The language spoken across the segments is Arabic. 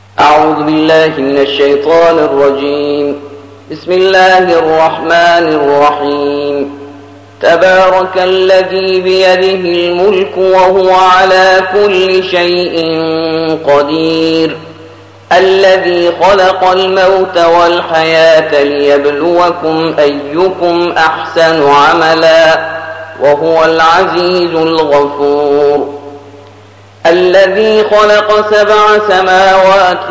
أعوذ بالله من الشيطان الرجيم. بسم الله الرحمن الرحيم. تبارك الذي بيده الملك وهو على كل شيء قدير، الذي خلق الموت والحياة ليبلوكم أيكم أحسن عملا وهو العزيز الغفور. الذي خلق 7 سماوات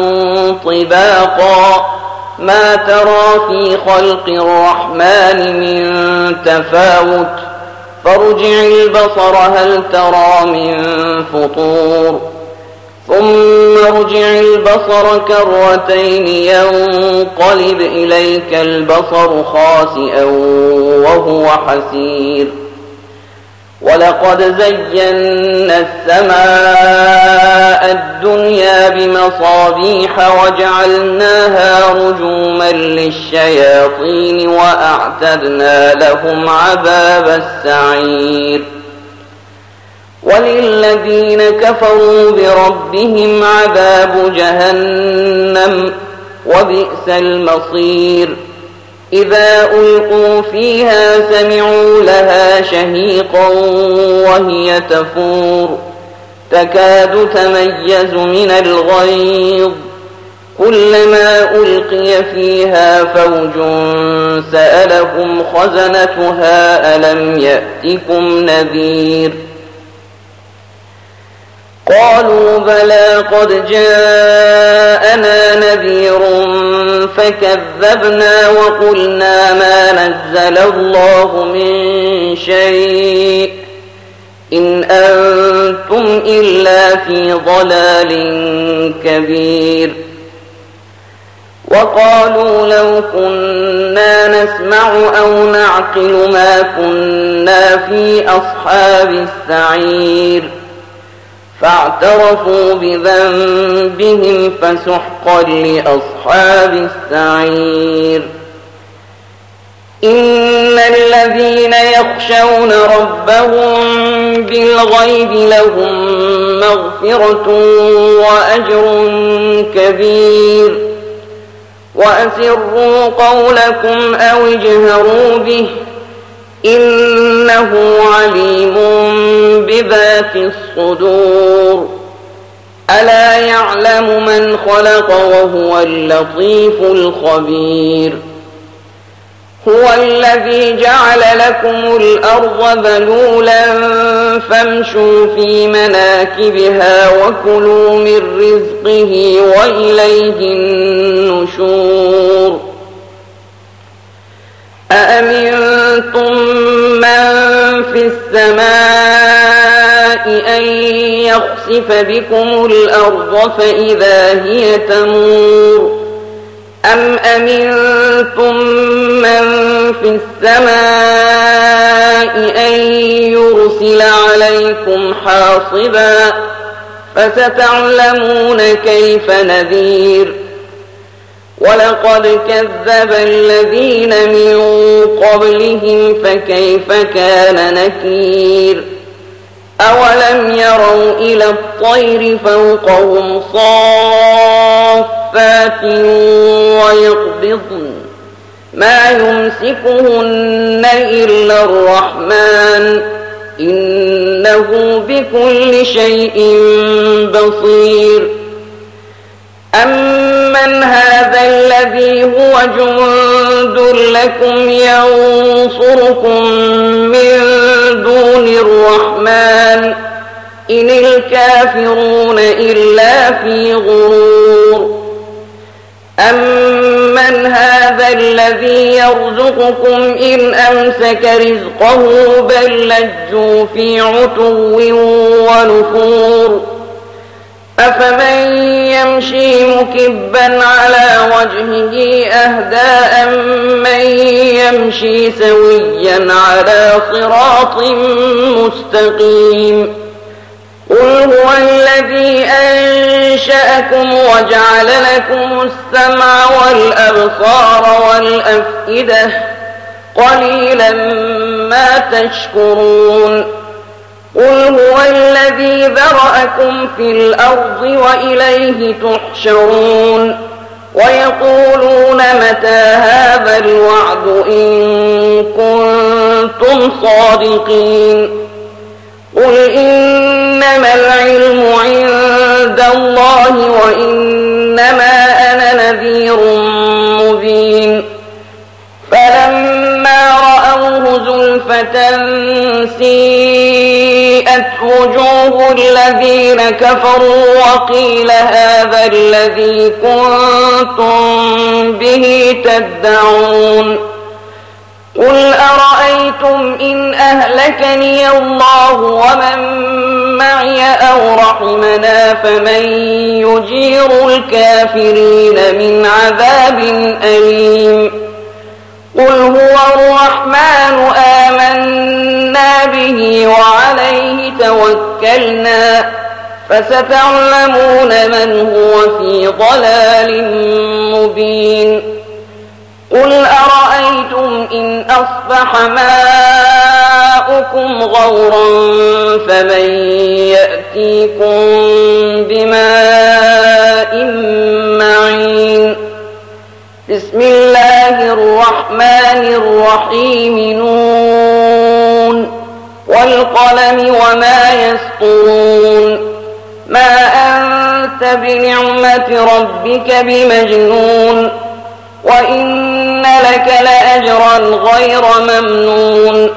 طباقا ما ترى في خلق الرحمن من تفاوت فارجع البصر هل ترى من فطور ثم ارجع البصر كرتين ينقلب إليك البصر خاسئا وهو حسير. ولقد زينا السماء الدنيا بمصابيح وجعلناها رجوما للشياطين وأعتدنا لهم عذاب السعير. وللذين كفروا بربهم عذاب جهنم وبئس المصير. إذا ألقوا فيها سمعوا لها شهيقا وهي تفور تكاد تميز من الغيظ كلما ألقي فيها فوج سألهم خزنتها ألم يأتكم نذير؟ قالوا بلى قد جاءنا نذير فكذبنا وقلنا ما نزل الله من شيء إن أنتم إلا في ضلال كبير. وقالوا لو كنا نسمع أو نعقل ما كنا في أصحاب السعير فاعترفوا بذنبهم فسحقا لأصحاب السعير. إن الذين يخشون ربهم بالغيب لهم مغفرة وأجر كبير. وأسروا قولكم أو اجهروا به إنه عليم بذات الصدور. ألا يعلم من خلق وهو اللطيف الخبير. هو الذي جعل لكم الأرض ذلولا فامشوا في مناكبها وكلوا من رزقه وإليه النشور. أأمنتم من في السماء أن يخسف بكم الأرض فإذا هي تمور أم أمنتم من في السماء أن يرسل عليكم حاصبا فستعلمون كيف نذير. ولقد كذب الذين من قبلهم فكيف كان نكير. أولم يروا إلى الطير فوقهم صافات ويقبضن ما يمسكهن إلا الرحمن إنه بكل شيء بصير. أمن هذا الذي هو جند لكم ينصركم من دون الرحمن إن الكافرون إلا في غرور. أمن هذا الذي يرزقكم إن أمسك رزقه بل لجوا في عتو ونفور. أفمن يمشي مكبا على وجهه أهدى أمن يمشي سويا على صراط مستقيم. قل هو الذي أنشأكم وجعل لكم السمع والأبصار والأفئدة قليلا ما تشكرون. قل هو الذي ذرأكم في الأرض وإليه تحشرون ويقولون متى هذا الوعد إن كنتم صادقين قل إنما العلم عند الله وإنما أنا نذير مبين فلما رأوه زلفة سيئت وجوه الذين كفروا وقيل هذا الذي كنتم به تدعون قل أرأيتم إن أهلكني الله ومن معي أو رحمنا فمن يجير الكافرين من عذاب أليم قل هو الرحمن آمنا به وعليه توكلنا فستعلمون من هو في ضلال مبين قل أرأيتم إن أصبح ماؤكم غورا فمن يأتيكم بماء معين بسم الله الرحمن الرحيم نون والقلم وما يسطرون ما أنت بنعمة ربك بمجنون وإن لك لأجرا غير ممنون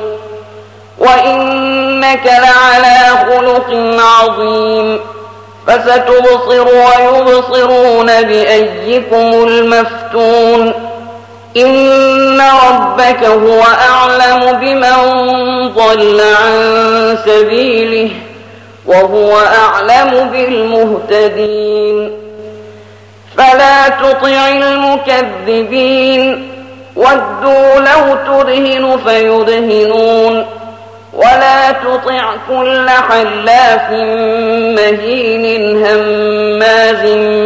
وإنك لعلى خلق عظيم فستبصر ويبصرون بأيكم المفتون إن ربك هو أعلم بمن ضل عن سبيله وهو أعلم بالمهتدين فلا تطع المكذبين ودوا لو تدهن فيدهنون ولا تطع كل حلاف مهين هماز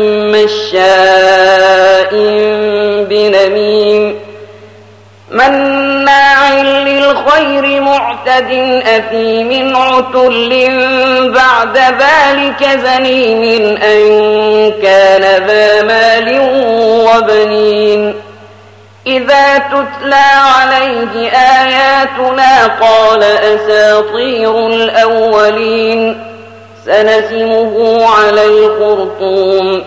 مشاء بنميم مناع للخير معتد أثيم عتل بعد ذلك زنيم أن كان ذا مال وبنين إذا تتلى عليه آياتنا قال أساطير الأولين سنسمه على الخرطوم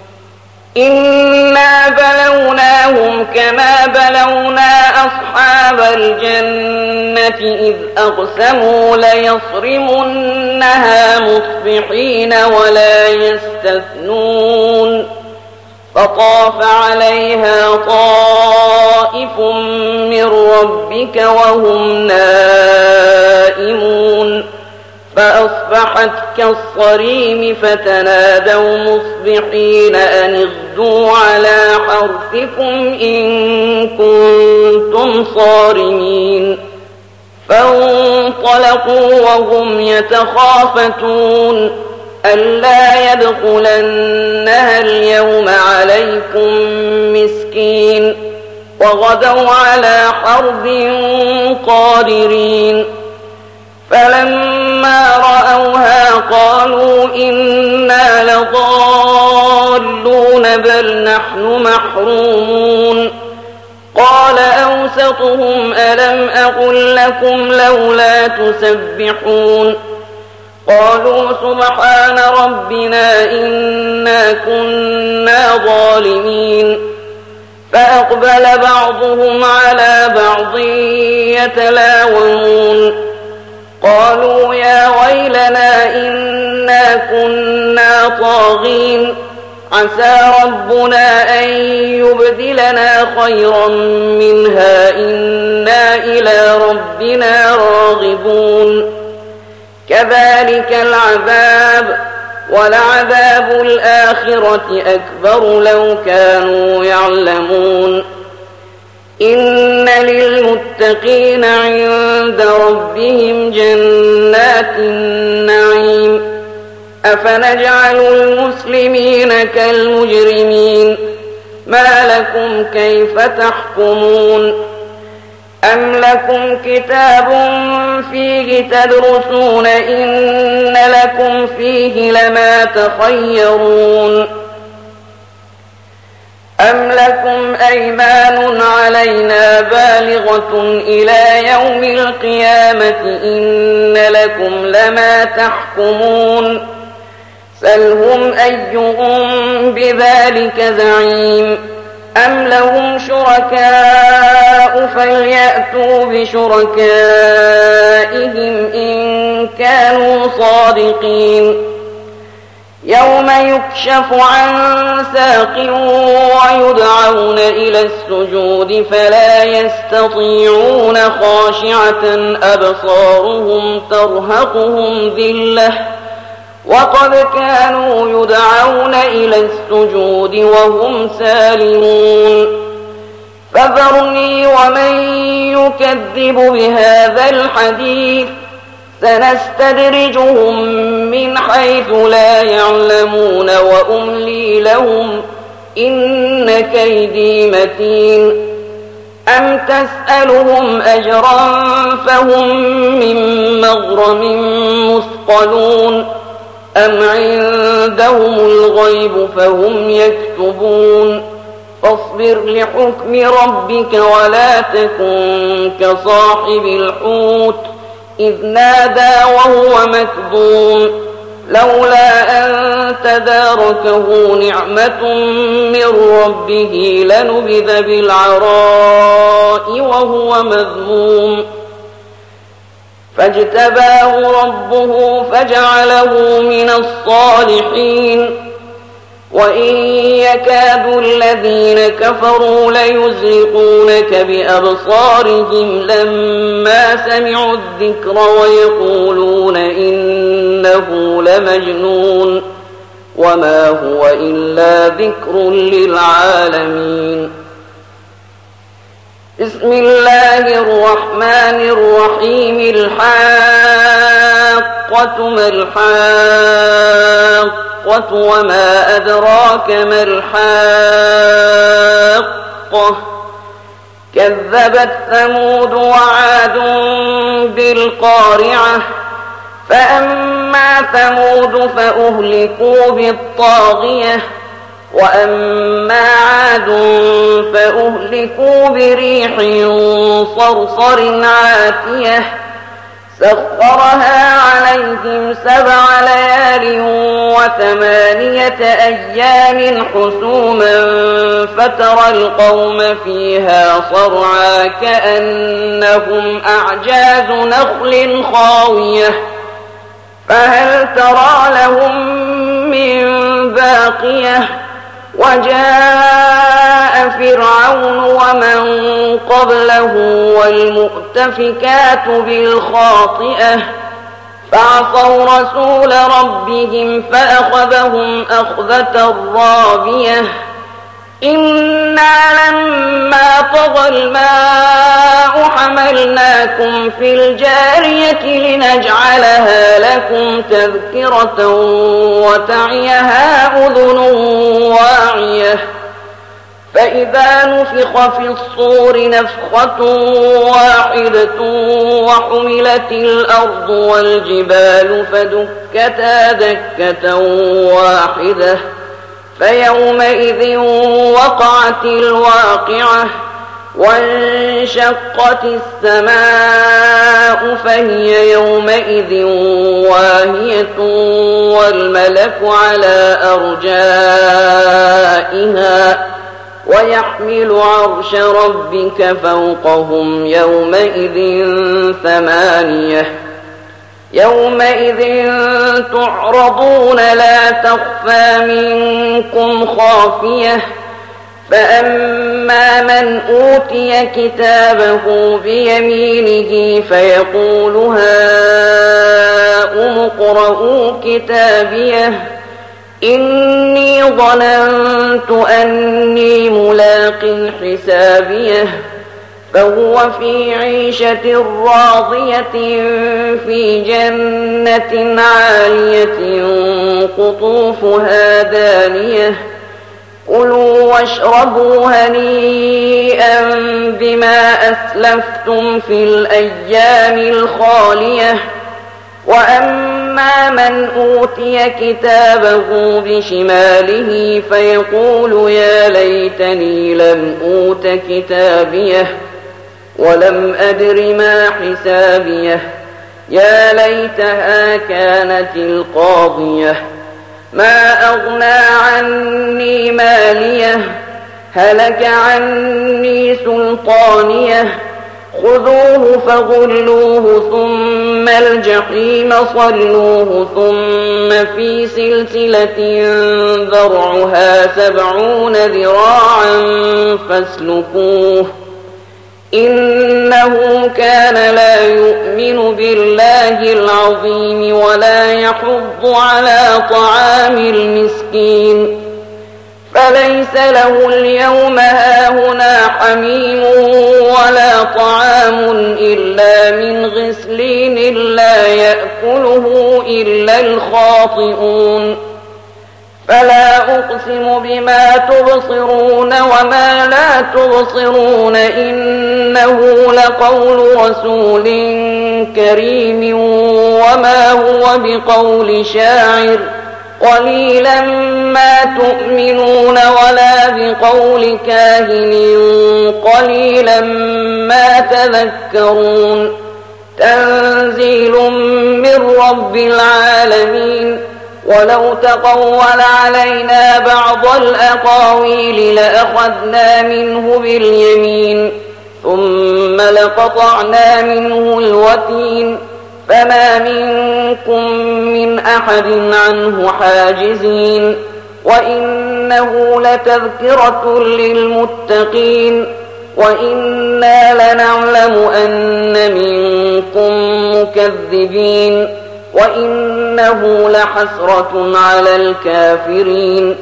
إنا بلوناهم كما بلونا أصحاب الجنة إذ أقسموا ليصرمنها مصبحين ولا يستثنون فطاف عليها طائف من ربك وهم نائمون فأصبحت كالصريم فتنادوا مصبحين أن اغدوا على حرثكم إن كنتم صارمين فانطلقوا وهم يتخافتون ألا يدخلنها اليوم عليكم مسكين وغدوا على حرد قادرين فلما رأوها قالوا إنا لضالون بل نحن محرومون قال أوسطهم ألم أقل لكم لولا تسبحون قالوا سبحان ربنا إنا كنا ظالمين فأقبل بعضهم على بعض يتلاومون قالوا يا ويلنا إنا كنا طاغين عسى ربنا أن يبدلنا خيرا منها إنا إلى ربنا راغبون كذلك العذاب ولعذاب الآخرة أكبر لو كانوا يعلمون إن للمتقين عند ربهم جنات النعيم أفنجعل المسلمين كالمجرمين ما لكم كيف تحكمون أم لكم كتاب فيه تدرسون إن لكم فيه لما تخيرون أم لكم أيمان علينا بالغة إلى يوم القيامة إن لكم لما تحكمون سلهم أيهم بذلك زعيم أم لهم شركاء فليأتوا بشركائهم إن كانوا صادقين يوم يكشف عن ساق ويدعون إلى السجود فلا يستطيعون خاشعة أبصارهم ترهقهم ذلة وقد كانوا يدعون إلى السجود وهم سالمون فذرني ومن يكذب بهذا الحديث سنستدرجهم من حيث لا يعلمون وأملي لهم إن كيدي متين أم تسألهم أجرا فهم من مغرم مثقلون أم عندهم الغيب فهم يكتبون فاصبر لحكم ربك ولا تكن كصاحب الحوت إذ نادى وهو مكظوم لولا أن تداركه نعمة من ربه لنبذ بالعراء وهو مذموم فاجتباه ربه فجعله من الصالحين وإن يكاد الذين كفروا ليزلقونك بأبصارهم لما سمعوا الذكر ويقولون إنه لمجنون وما هو إلا ذكر للعالمين بسم الله الرحمن الرحيم الحاقة ما الحاقة وما أدراك ما الحاقة كذبت ثمود وعاد بالقارعة فأما ثمود فأهلكوا بالطاغية وأما عاد فأهلكوا بريح صرصر عاتية سخرها عليهم 7 ليال و8 أيام حسوما فترى القوم فيها صرعى كأنهم أعجاز نخل خاوية فهل ترى لهم من باقية وجاء فرعون ومن قبله والمؤتفكات بالخاطئة فعصوا رسول ربهم فأخذهم أخذة رابية إنا لما طغى الماء حملناكم في الجارية لنجعلها لكم تذكرة وتعيها أذن واعية فإذا نفخ في الصور نفخة واحدة وحملت الأرض والجبال فدكتا دكة واحدة فيومئذ وقعت الواقعة وانشقت السماء فهي يومئذ واهية والملك على أرجائها ويحمل عرش ربك فوقهم يومئذ 8 يومئذ تعرضون لا تخفى منكم خافية فأما من أوتي كتابه بيمينه فيقول هاؤم اقرءوا كتابيه إني ظننت أني ملاق حسابيه فهو في عيشة راضية في جنة عالية قطوفها دانية كلوا واشربوا هنيئا بما أسلفتم في الأيام الخالية وأما من أوتي كتابه بشماله فيقول يا ليتني لم أوت كتابيه ولم أدر ما حسابيه يا ليتها كانت القاضية ما أغنى عني ماليه هلك عني سلطانيه خذوه فغلوه ثم الجحيم صلوه ثم في سلسلة ذرعها 70 ذراعا فاسلكوه إنه كان لا يؤمن بالله العظيم ولا يحض على طعام المسكين فليس له اليوم هاهنا حميم ولا طعام إلا من غسلين لا يأكله إلا الخاطئون فلا أقسم بما تبصرون وما لا تبصرون إنه لقول رسول كريم وما هو بقول شاعر قليلا ما تؤمنون ولا بقول كاهن قليلا ما تذكرون تنزيل من رب العالمين ولو تقول علينا بعض الأقاويل لأخذنا منه باليمين ثم لقطعنا منه الوتين فما منكم من أحد عنه حاجزين وإنه لتذكرة للمتقين وإنا لنعلم أن منكم مكذبين وإنه لحسرة على الكافرين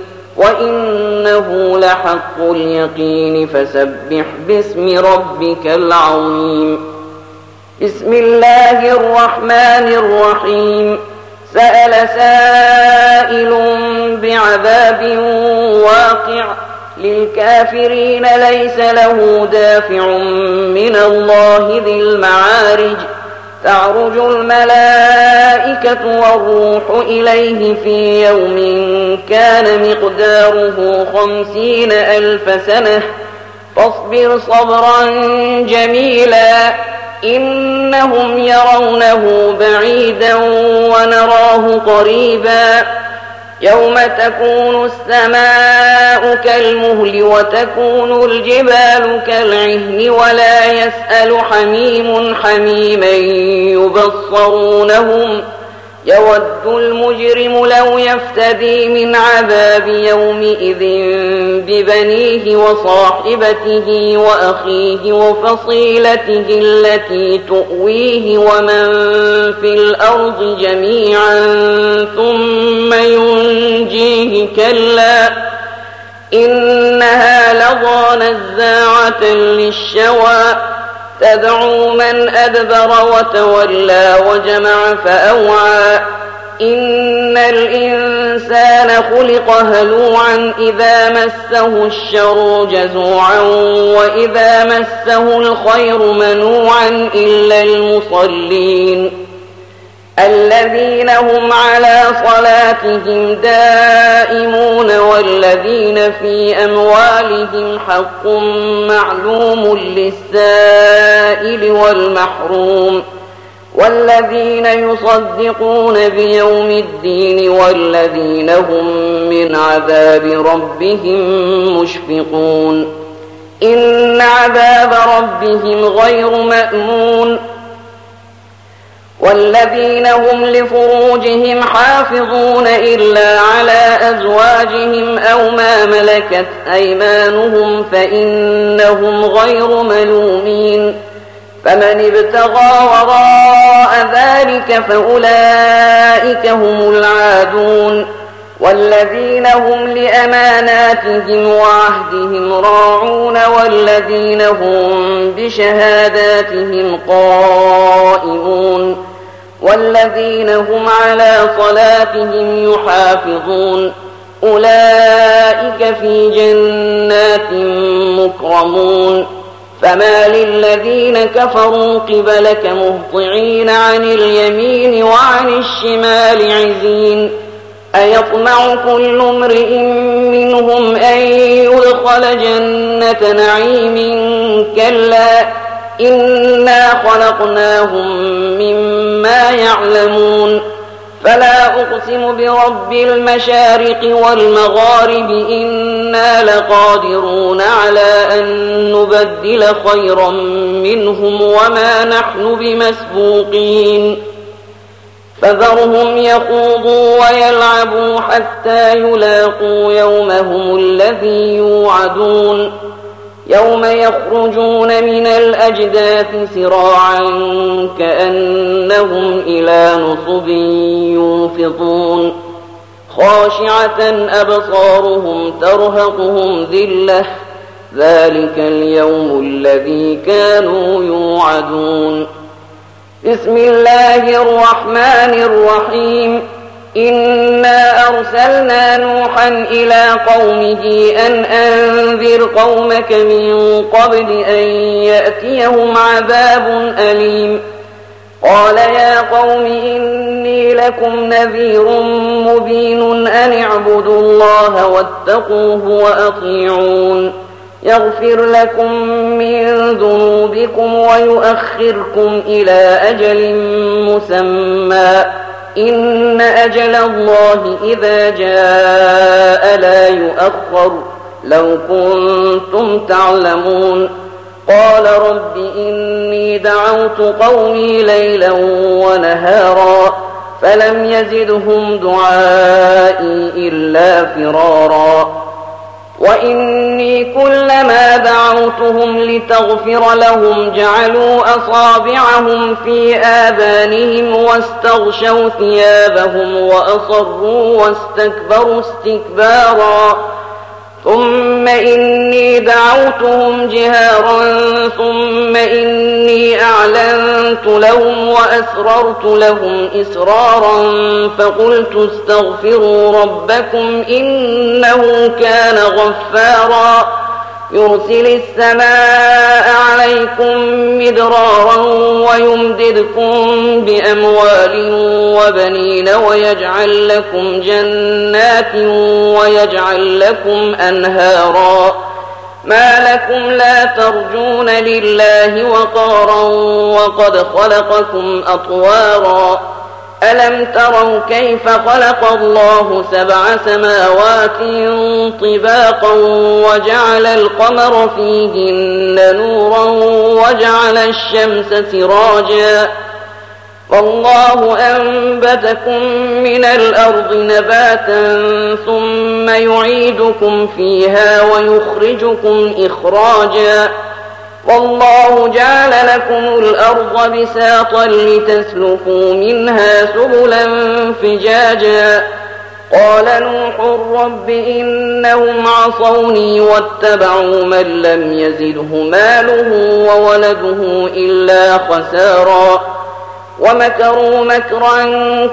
وإنه لحق اليقين فسبح باسم ربك العظيم بسم الله الرحمن الرحيم سأل سائل بعذاب واقع للكافرين ليس له دافع من الله ذي المعارج تعرج الملائكة والروح إليه في يوم كان مقداره 50,000 سنة فاصبر صبرا جميلا إنهم يرونه بعيدا ونراه قريبا يوم تكون السماء كالمهل وتكون الجبال كالعهن ولا يسأل حميم حميما يبصرونهم يود المجرم لو يفتدي من عذاب يومئذ ببنيه وصاحبته وأخيه وفصيلته التي تؤويه ومن في الأرض جميعا ثم ينجيه كلا إنها لظى نزاعة للشوى تدعو من أدبر وتولى وجمع فأوعى إن الإنسان خلق هلوعا إذا مسه الشر جزوعا وإذا مسه الخير منوعا إلا المصلين الذين هم على صلاتهم دائمون والذين في أموالهم حق معلوم للسائل والمحروم والذين يصدقون بيوم الدين والذين هم من عذاب ربهم مشفقون إن عذاب ربهم غير مأمون والذين هم لفروجهم حافظون إلا على أزواجهم أو ما ملكت أيمانهم فإنهم غير ملومين فمن ابتغى وراء ذلك فأولئك هم العادون والذين هم لأماناتهم وعهدهم راعون والذين هم بشهاداتهم قائمون والذين هم على صلاتهم يحافظون أولئك أولئك في جنات مكرمون فما للذين كفروا قبلك مهطعين عن اليمين وعن الشمال عزين أيطمع كل امرئ منهم أن يدخل جنة نعيم كلا إنا خلقناهم مما يعلمون فلا أقسم برب المشارق والمغارب إنا لقادرون على أن نبدل خيرا منهم وما نحن بمسبوقين فذرهم يخوضوا ويلعبوا حتى يلاقوا يومهم الذي يوعدون يوم يخرجون من الأجداث سراعا كأنهم إلى نصب يوفضون خاشعة أبصارهم ترهقهم ذلة ذلك اليوم الذي كانوا يوعدون بسم الله الرحمن الرحيم إنا أرسلنا نوحا إلى قومه أن أنذر قومك من قبل أن يأتيهم عذاب أليم قال يا قوم إني لكم نذير مبين أن اعبدوا الله واتقوه وأطيعون يغفر لكم من ذنوبكم ويؤخركم إلى أجل مسمى إن أجل الله إذا جاء لا يؤخر لو كنتم تعلمون قال رب إني دعوت قومي ليلا ونهارا فلم يزدهم دعائي إلا فرارا وإني كلما دعوتهم لتغفر لهم جعلوا أصابعهم في آذانهم واستغشوا ثيابهم وأصروا واستكبروا استكبارا ثم إني دعوتهم جهارا ثم إني أعلنت لهم وأسررت لهم إسرارا فقلت استغفروا ربكم إنه كان غفارا يرسل السماء عليكم مدرارا ويمددكم بأموال وبنين ويجعل لكم جنات ويجعل لكم أنهارا ما لكم لا ترجون لله وقارا وقد خلقكم أطوارا ألم تروا كيف خلق الله 7 سماوات طباقا وجعل القمر فيهن نورا وجعل الشمس سراجا والله أنبتكم من الأرض نباتا ثم يعيدكم فيها ويخرجكم إخراجا والله جعل لكم الأرض بساطا لتسلكوا منها سبلا فجاجا قال نوح رب إنهم عصوني واتبعوا من لم يزده ماله وولده إلا خسارا ومكروا مكرا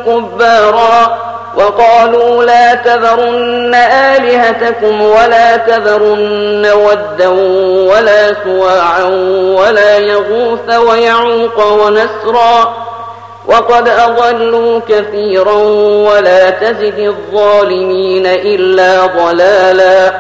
كبارا وقالوا لا تذرن آلهتكم ولا تذرن ودا ولا سواعا ولا يغوث ويعوق ونسرا وقد أضلوا كثيرا ولا تزد الظالمين إلا ضلالا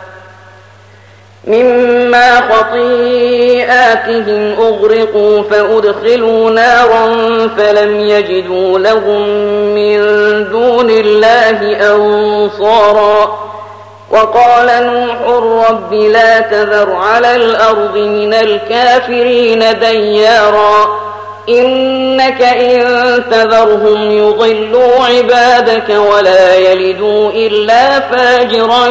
مما خطيئاتهم أغرقوا فأدخلوا نارا فلم يجدوا لهم من دون الله أنصارا وقال نوح رب لا تذر على الأرض من الكافرين ديارا إنك إن تذرهم يضلوا عبادك ولا يلدوا إلا فاجرا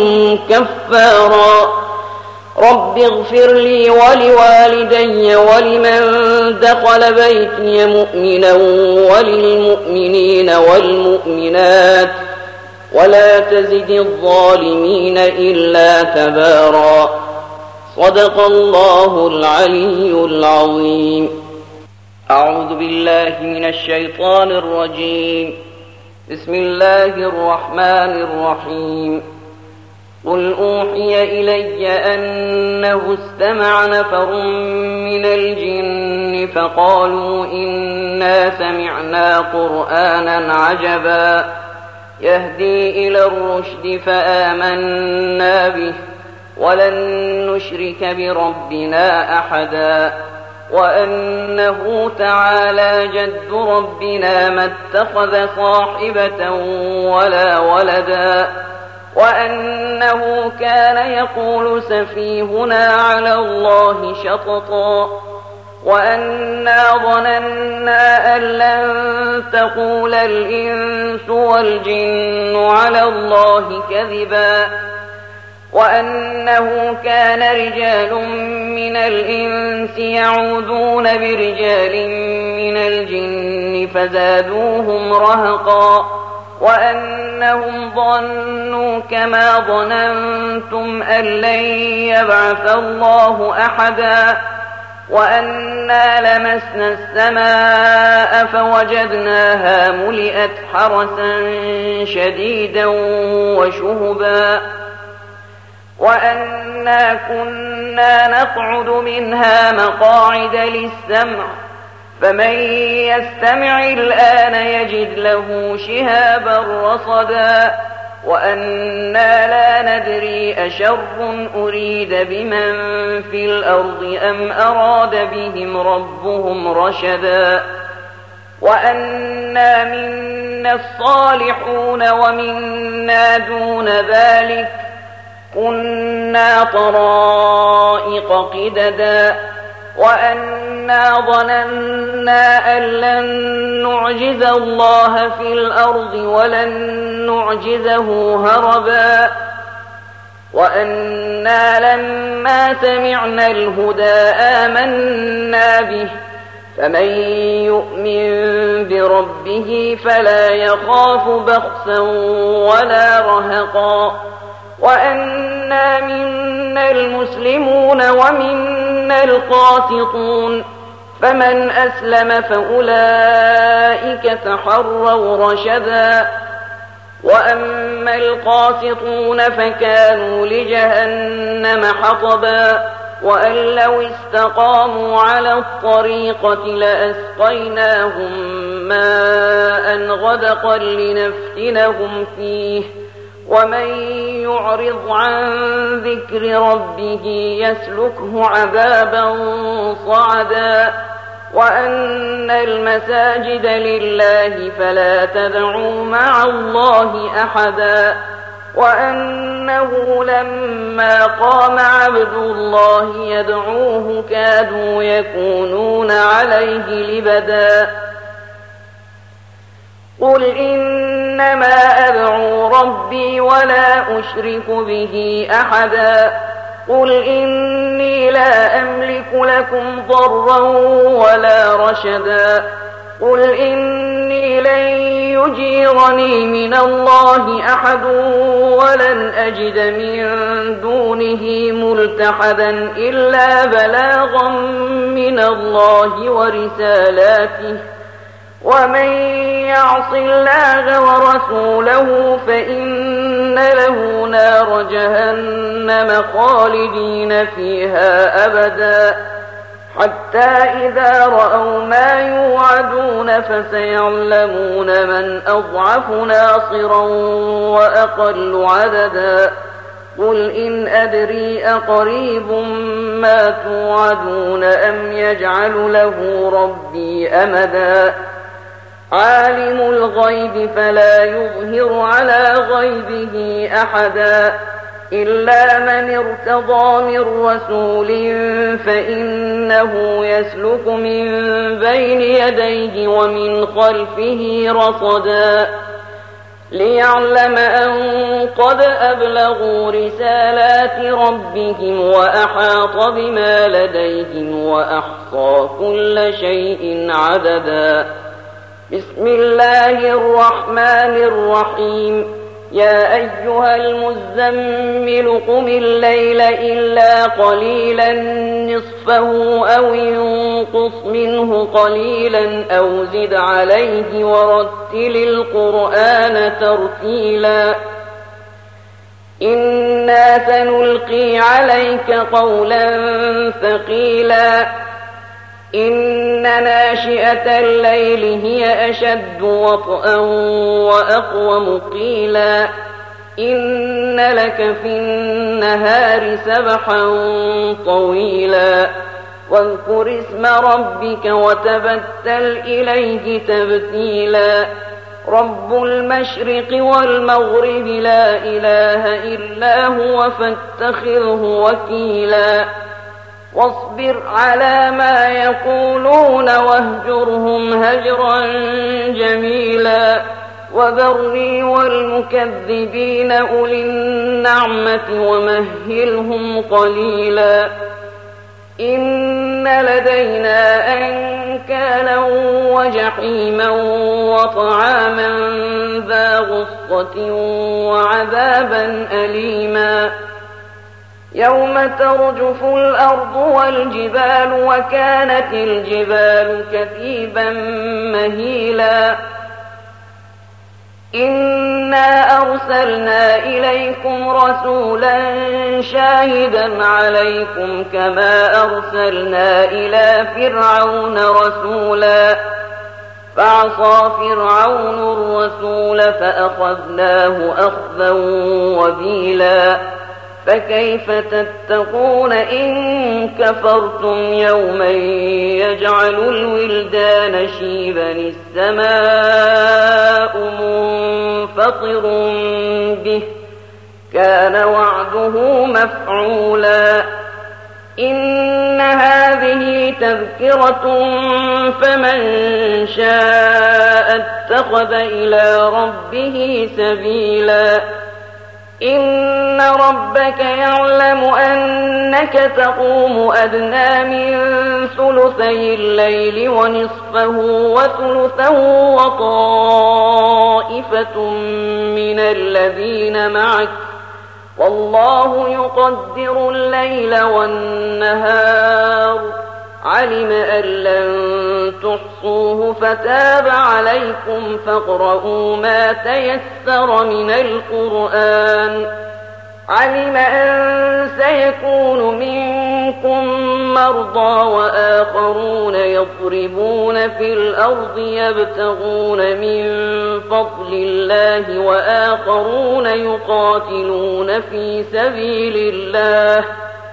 كفارا رب اغفر لي ولوالدي ولمن دخل بيتي مؤمنا وللمؤمنين والمؤمنات ولا تزد الظالمين إلا تبارا صدق الله العلي العظيم أعوذ بالله من الشيطان الرجيم بسم الله الرحمن الرحيم قل أوحي إلي أنه استمع نفر من الجن فقالوا إنا سمعنا قرآنا عجبا يهدي إلى الرشد فآمنا به ولن نشرك بربنا أحدا وأنه تعالى جد ربنا ما اتخذ صاحبة ولا ولدا وأنه كان يقول سفيهنا على الله شططا وأنا ظننا أن لن تقول الإنس والجن على الله كذبا وأنه كان رجال من الإنس يعوذون برجال من الجن فزادوهم رهقا وأنهم ظنوا كما ظننتم أن لن يبعث الله أحدا وأنا لمسنا السماء فوجدناها ملئت حرسا شديدا وشهبا وأنا كنا نقعد منها مقاعد للسمع فمن يستمع الآن يجد له شهابا رصدا وأنا لا ندري أشر أريد بمن في الأرض أم أراد بهم ربهم رشدا وأنا منا الصالحون ومنا دون ذلك كنا طرائق قددا وأنا ظننا أن لن نعجز الله في الأرض ولن نعجزه هربا وأنا لما سمعنا الهدى آمنا به فمن يؤمن بربه فلا يخاف بخسا ولا رهقا وأنا منا المسلمون ومنا القاسطون فمن أسلم فأولئك تحروا رشدا وأما القاسطون فكانوا لجهنم حطبا وأن لو استقاموا على الطريقة لأسقيناهم ماء غدقا لنفتنهم فيه ومن يعرض عن ذكر ربه يسلكه عذابا صعدا وأن المساجد لله فلا تدعوا مع الله أحدا وأنه لما قام عبد الله يدعوه كادوا يكونون عليه لبدا قل إنما أدعو ربي ولا أشرك به أحدا قل إني لا أملك لكم ضرا ولا رشدا قل إني لن يجيرني من الله أحد ولن أجد من دونه ملتحدا إلا بلاغا من الله ورسالاته ومن يعص الله ورسوله فإن له نار جهنم خالدين فيها أبدا حتى إذا رأوا ما يوعدون فسيعلمون من أضعف ناصرا وأقل عددا قل إن أدري أقريب ما توعدون أم يجعل له ربي أمدا عالم الغيب فلا يظهر على غيبه أحدا إلا من ارتضى من رسول فإنه يسلك من بين يديه ومن خلفه رصدا ليعلم أن قد أبلغوا رسالات ربهم وأحاط بما لديهم وأحصى كل شيء عددا بسم الله الرحمن الرحيم يا أيها المزمل قم الليل إلا قليلا نصفه أو ينقص منه قليلا أو زد عليه ورتل القرآن ترتيلا إنا سنلقي عليك قولا ثقيلا إن ناشئة الليل هي أشد وطئا وأقوم قيلا إن لك في النهار سبحا طويلا واذكر اسم ربك وتبتل إليه تبتيلا رب المشرق والمغرب لا إله إلا هو فاتخذه وكيلا واصبر على ما يقولون واهجرهم هجرا جميلا وذرني والمكذبين أولي النعمة ومهلهم قليلا إن لدينا أنكالا وجحيما وطعاما ذا غصة وعذابا أليما يوم ترجف الأرض والجبال وكانت الجبال كثيبا مهيلا إنا أرسلنا إليكم رسولا شاهدا عليكم كما أرسلنا إلى فرعون رسولا فعصى فرعون الرسول فأخذناه أخذا وبيلا فكيف تتقون إن كفرتم يوما يجعل الولدان شيبا السماء منفطر به كان وعده مفعولا إن هذه تذكرة فمن شاء اتخذ إلى ربه سبيلا إن ربك يعلم أنك تقوم أدنى من ثلثي الليل ونصفه وثلثه وطائفة من الذين معك والله يقدر الليل والنهار علم أن لن تحصوه فتاب عليكم فاقرؤوا ما تيسر من القرآن علم أن سيكون منكم مرضى وآخرون يضربون في الأرض يبتغون من فضل الله وآخرون يقاتلون في سبيل الله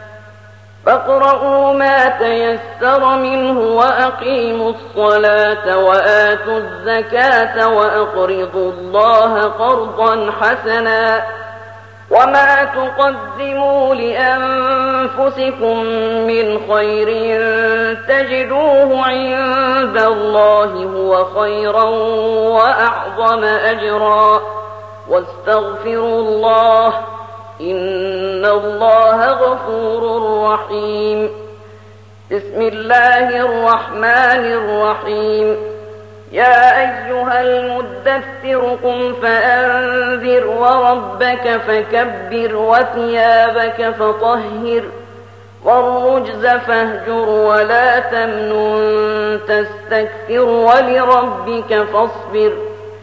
فاقرؤوا ما تيسر منه وأقيموا الصلاة وآتوا الزكاة وأقرضوا الله قرضا حسنا وما تقدموا لأنفسكم من خير تجدوه عند الله هو خيرا وأعظم أجرا واستغفروا الله إن الله غفور رحيم بسم الله الرحمن الرحيم يا أيها المدثر قم فأنذر وربك فكبر وثيابك فطهر والرجز فاهجر ولا تمنن تستكثر ولربك فاصبر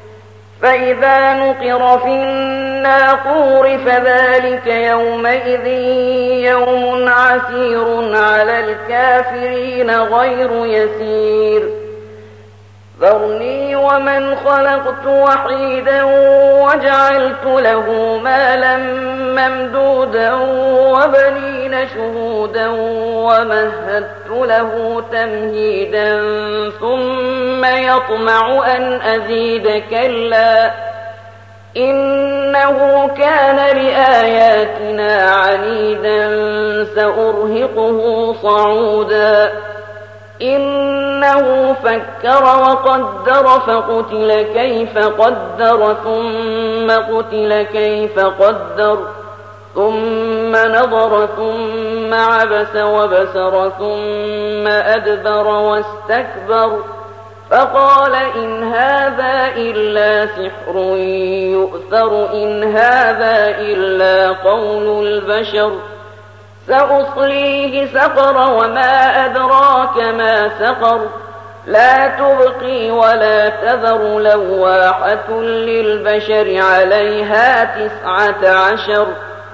فإذا نقر في الناقور فذلك يومئذ يوم عسير على الكافرين غير يسير ذرني ومن خلقت وحيدا وجعلت له مالا ممدودا وبنين شهودا ومهدت له تمهيدا ثم يطمع أن أزيد كلا إنه كان لآياتنا عنيدا سأرهقه صعودا إنه فكر وقدر فقتل كيف قدر ثم قتل كيف قدر ثم نظر ثم عبس وبسر ثم أدبر واستكبر فقال إن هذا إلا سحر يؤثر إن هذا إلا قول البشر سأصليه سقر وما أدراك ما سقر لا تبقي ولا تذر لواحة للبشر عليها 19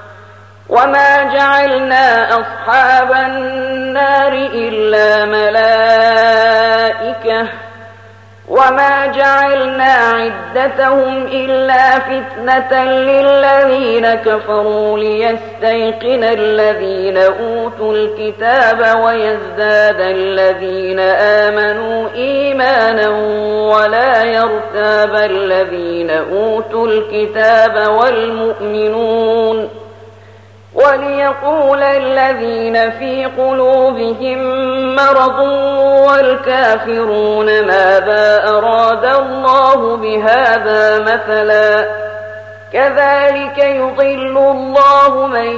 وما جعلنا أصحاب النار إلا ملائكة وما جعلنا عدتهم إلا فتنة للذين كفروا ليستيقن الذين أوتوا الكتاب ويزداد الذين آمنوا إيمانا ولا يرتاب الذين أوتوا الكتاب والمؤمنون وليقول الذين في قلوبهم مرض والكافرون ماذا أراد الله بهذا مثلا كذلك يضل الله من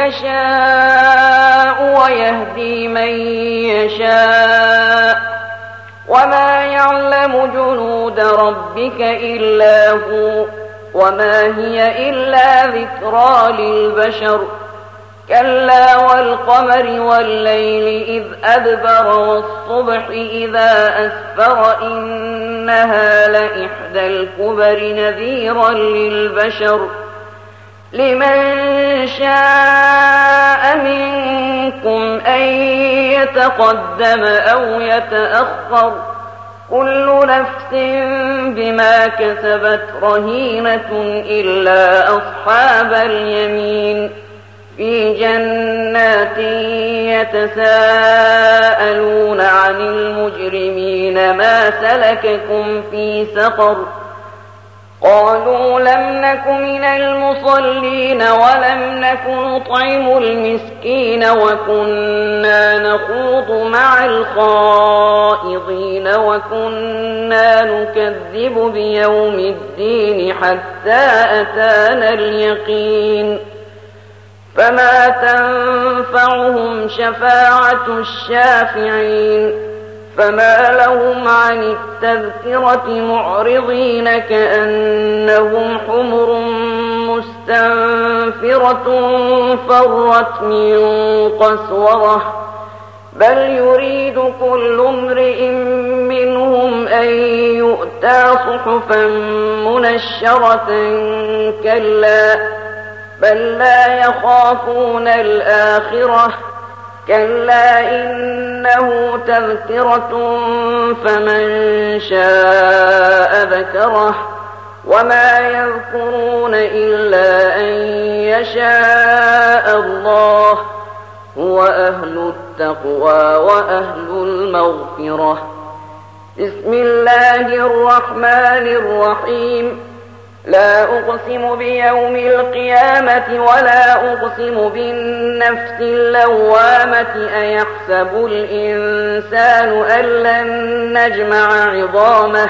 يشاء ويهدي من يشاء وما يعلم جنود ربك إلا هو وما هي إلا ذكرى للبشر كلا والقمر والليل إذ أدبر والصبح إذا أسفر إنها لإحدى الكبر نذيرا للبشر لمن شاء منكم أن يتقدم أو يتأخر كل نفس بما كسبت رهينة إلا أصحاب اليمين في جنات يتساءلون عن المجرمين ما سلككم في سقر قالوا لم نك من المصلين ولم نك نطعم المسكين وكنا نخوض مع الخائضين وكنا نكذب بيوم الدين حتى أتانا اليقين فما تنفعهم شفاعة الشافعين فما لهم عن التذكرة معرضين كأنهم حمر مستنفرة فرت من قسورة بل يريد كل امرئ منهم أن يؤتى صحفا منشرة كلا بل لا يخافون الآخرة كلا إنه تذكرة فمن شاء ذكره وما يذكرون إلا أن يشاء الله هو أهل التقوى وأهل المغفرة بسم الله الرحمن الرحيم لا أقسم بيوم القيامة ولا أقسم بالنفس اللوامة أيحسب الإنسان أن لن نجمع عظامه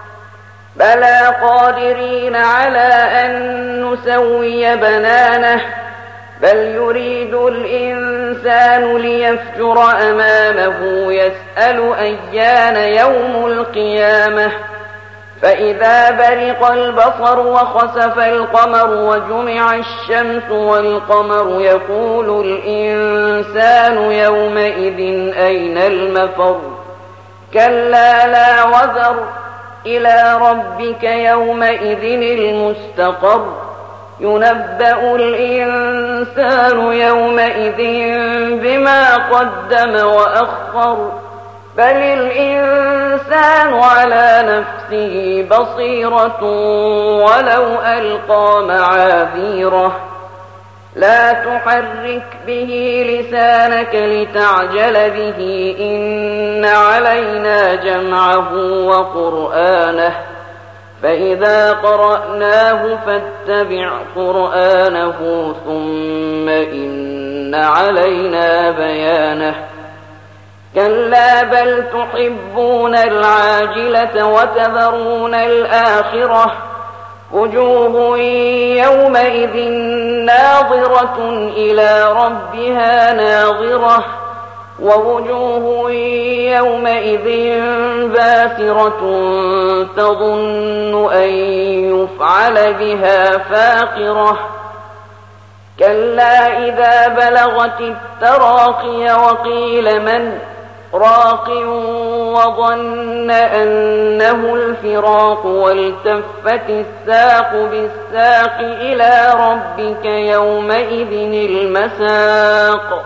بلى قادرين على أن نسوي بنانه بل يريد الإنسان ليفجر أمامه يسأل أيان يوم القيامة فإذا برق البصر وخسف القمر وجمع الشمس والقمر يقول الإنسان يومئذ أين المفر كلا لا وزر إلى ربك يومئذ المستقر ينبأ الإنسان يومئذ بما قدم وأخر بل الإنسان على نفسه بصيرة ولو ألقى معاذيره لا تحرك به لسانك لتعجل به إن علينا جمعه وقرآنه فإذا قرأناه فاتبع قرآنه ثم إن علينا بيانه كلا بل تحبون العاجلة وتذرون الآخرة وجوه يومئذ ناظرة إلى ربها ناظرة ووجوه يومئذ باسرة تظن أن يفعل بها فاقرة كلا إذا بلغت التراقي وقيل من راق وظن أنه الفراق والتفت الساق بالساق إلى ربك يومئذ المساق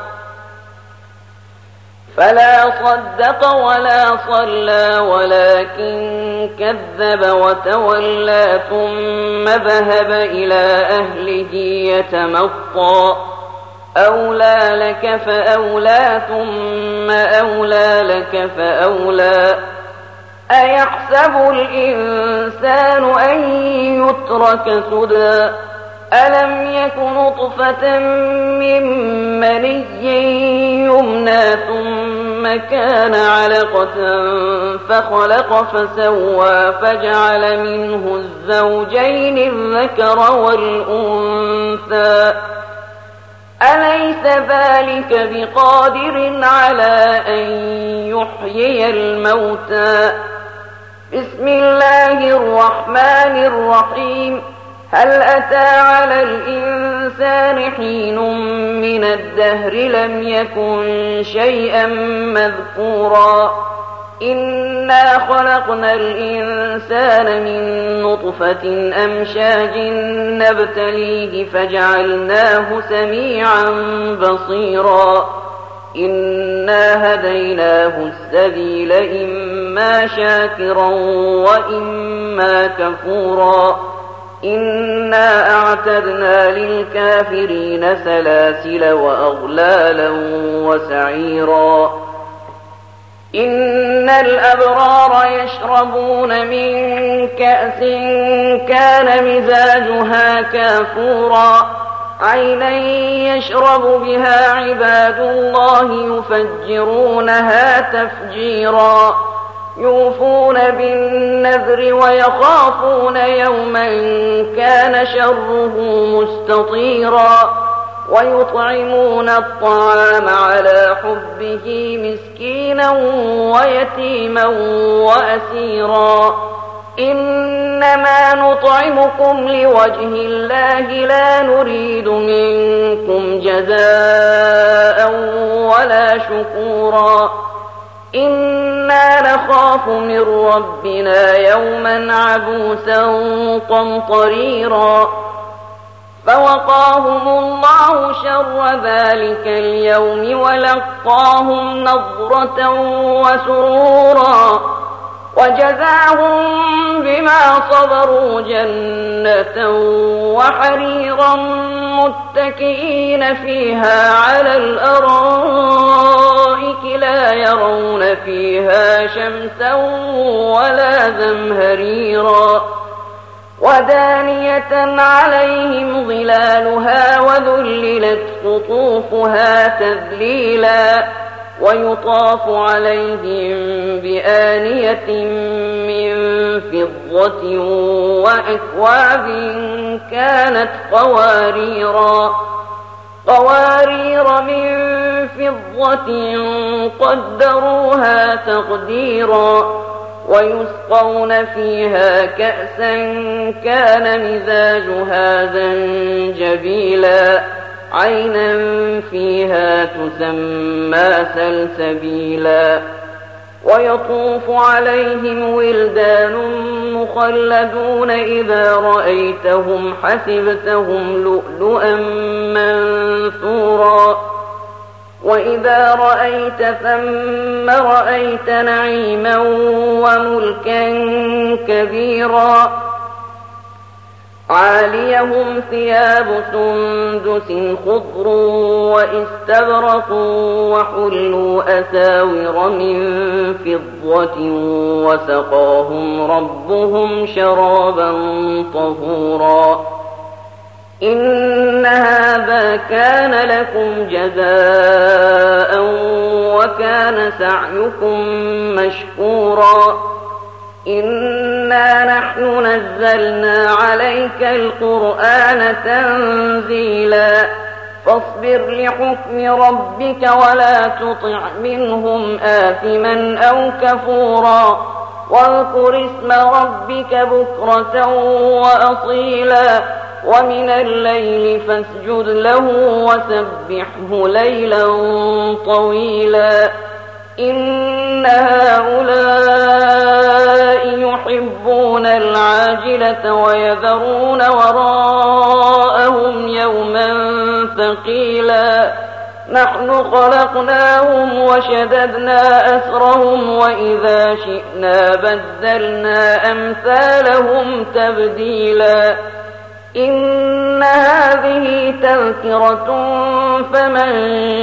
فلا صدق ولا صلى ولكن كذب وتولى ثم ذهب إلى أهله يتمطى أولى لك فأولى ثم أولى لك فأولى أيحسب الإنسان أن يترك سدى ألم يك نطفة من مني يمنى ثم كان علقة فخلق فسوى فجعل منه الزوجين الذكر والأنثى أليس ذلك بقادر على أن يحيي الموتى بسم الله الرحمن الرحيم هل أتى على الإنسان حين من الدهر لم يكن شيئا مذكورا إنا خلقنا الإنسان من نطفة أمشاج نبتليه فجعلناه سميعا بصيرا إنا هديناه السبيل إما شاكرا وإما كفورا إنا أعتدنا للكافرين سلاسل وأغلالا وسعيرا إن الأبرار يشربون من كأس كان مزاجها كافورا عينا يشرب بها عباد الله يفجرونها تفجيرا يوفون بالنذر ويخافون يوما كان شره مستطيرا ويطعمون الطعام على حبه مسكينا ويتيما وأسيرا إنما نطعمكم لوجه الله لا نريد منكم جزاء ولا شكورا إنا نخاف من ربنا يوما عبوسا قمطريرا فوقاهم الله شر ذلك اليوم ولقاهم نضرة وسرورا وجزاهم بما صبروا جنة وحريرا متكئين فيها على الأرائك لا يرون فيها شمسا ولا زمهريرا ودانية عليهم ظلالها وذللت قطوفها تذليلا ويطاف عليهم بآنية من فضة وأكواب كانت قوارير من فضة قدروها تقديرا ويسقون فيها كأسا كان مزاجها زنجبيلا عينا فيها تسمى سلسبيلا ويطوف عليهم ولدان مخلدون إذا رأيتهم حسبتهم لؤلؤا منثورا وإذا رأيت ثم رأيت نعيما وملكا كبيرا عاليهم ثياب سندس خضر واستبرق وحلوا أساور من فضة وسقاهم ربهم شرابا طهورا إن هذا كان لكم جزاء وكان سعيكم مشكورا إنا نحن نزلنا عليك القرآن تنزيلا فاصبر لحكم ربك ولا تطع منهم آثما أو كفورا واذكر اسم ربك بكرة وأصيلا ومن الليل فاسجد له وسبحه ليلا طويلا إن هؤلاء يحبون العاجلة ويذرون وراءهم يوما ثقيلا نحن خلقناهم وشددنا أسرهم وإذا شئنا بدلنا أمثالهم تبديلا إن هذه تذكرة فمن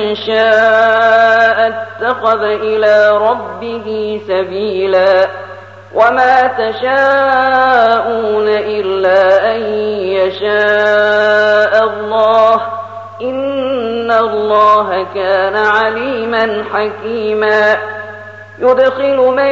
شاء اتخذ إلى ربه سبيلا وما تشاءون إلا أن يشاء الله إن الله كان عليما حكيما يدخل من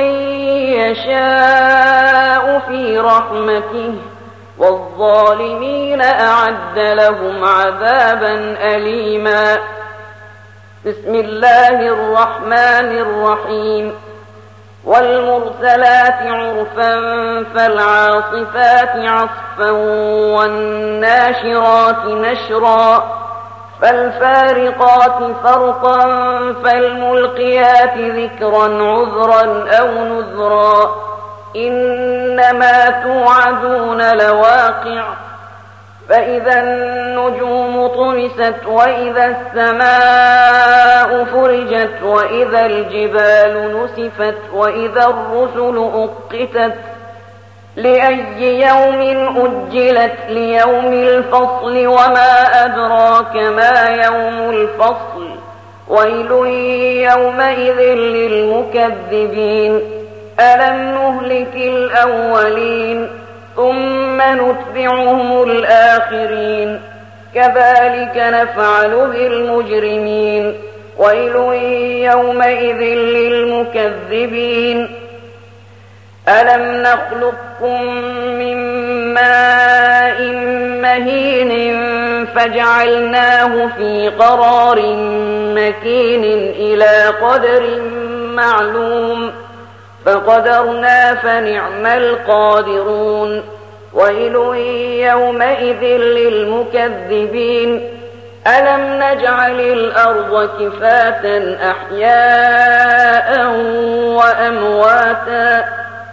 يشاء في رحمته والظالمين أعد لهم عذابا أليما بسم الله الرحمن الرحيم والمرسلات عرفا فالعاصفات عصفا والناشرات نشرا فالفارقات فرقا فالملقيات ذكرا عذرا أو نذرا إنما توعدون لواقع فإذا النجوم طمست وإذا السماء فرجت وإذا الجبال نسفت وإذا الرسل أقتت لأي يوم أجلت ليوم الفصل وما أدراك ما يوم الفصل ويل يومئذ للمكذبين ألم نهلك الأولين ثم نتبعهم الآخرين كذلك نفعل بالمجرمين ويل يومئذ للمكذبين ألم نخلقكم من ماء مهين فجعلناه في قرار مكين إلى قدر معلوم فقدرنا فنعم القادرون ويل يومئذ للمكذبين ألم نجعل الأرض كفاة أحياء وأمواتا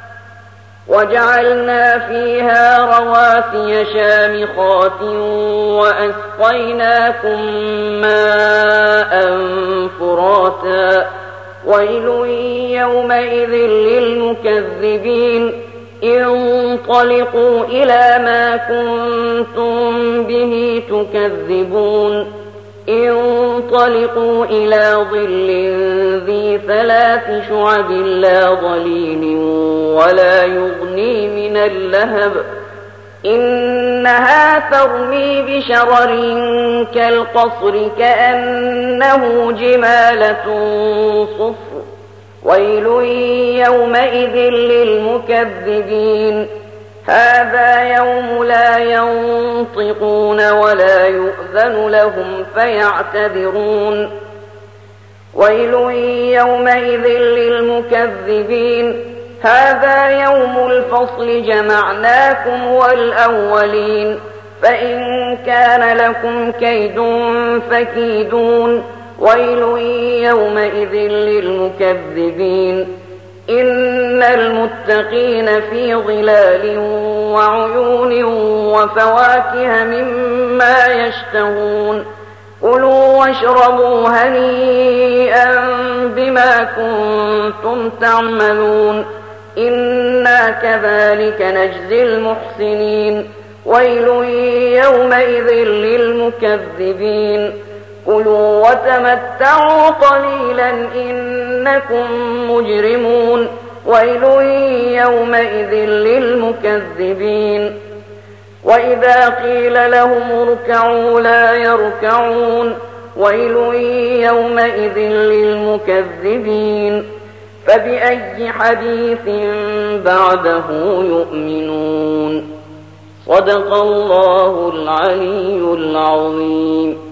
وجعلنا فيها رواسي شامخات وأسقيناكم ماء فراتا ويل يومئذ للمكذبين انطلقوا إلى ما كنتم به تكذبون انطلقوا إلى ظل ذي 3 شعب لا ظليل ولا يغني من اللهب إنها ترمي بشرر كالقصر كأنه جمالة صفر ويل يومئذ للمكذبين هذا يوم لا ينطقون ولا يؤذن لهم فيعتذرون ويل يومئذ للمكذبين هذا يوم الفصل جمعناكم والأولين فإن كان لكم كيد فكيدون ويل يومئذ للمكذبين إن المتقين في ظلال وعيون وفواكه مما يشتهون كلوا واشربوا هنيئا بما كنتم تعملون إنا كذلك نجزي المحسنين ويل يومئذ للمكذبين كلوا وتمتعوا قليلا إنكم مجرمون ويل يومئذ للمكذبين وإذا قيل لهم اركعوا لا يركعون ويل يومئذ للمكذبين فبأي حديث بعده يؤمنون صدق الله العلي العظيم